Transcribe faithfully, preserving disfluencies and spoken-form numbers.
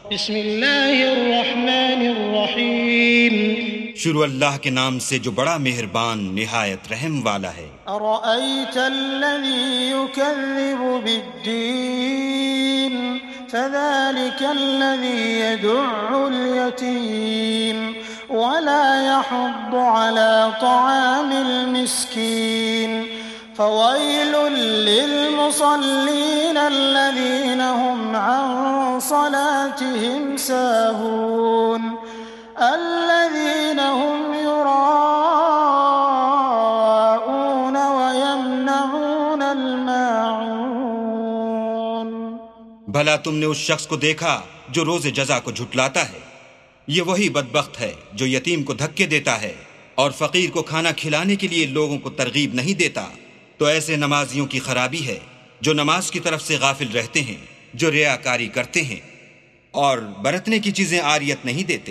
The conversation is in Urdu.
بسم اللہ الرحمن الرحیم شروع اللہ کے نام سے جو بڑا مہربان نہایت رحم والا ہے۔ ارأیت الذی یکذب بالدین فذلک الذی يدع الیتیم ولا يحض على طعام المسكين فويل للمصلين الذين هم عن صلاتهم ساهون الذين هم يراءون ويمنعون الماعون۔ بھلا تم نے اس شخص کو دیکھا جو روز جزا کو جھٹلاتا ہے؟ یہ وہی بدبخت ہے جو یتیم کو دھکے دیتا ہے اور فقیر کو کھانا کھلانے کے لیے لوگوں کو ترغیب نہیں دیتا۔ تو ایسے نمازیوں کی خرابی ہے جو نماز کی طرف سے غافل رہتے ہیں، جو ریاکاری کرتے ہیں اور برتنے کی چیزیں عاریت نہیں دیتے۔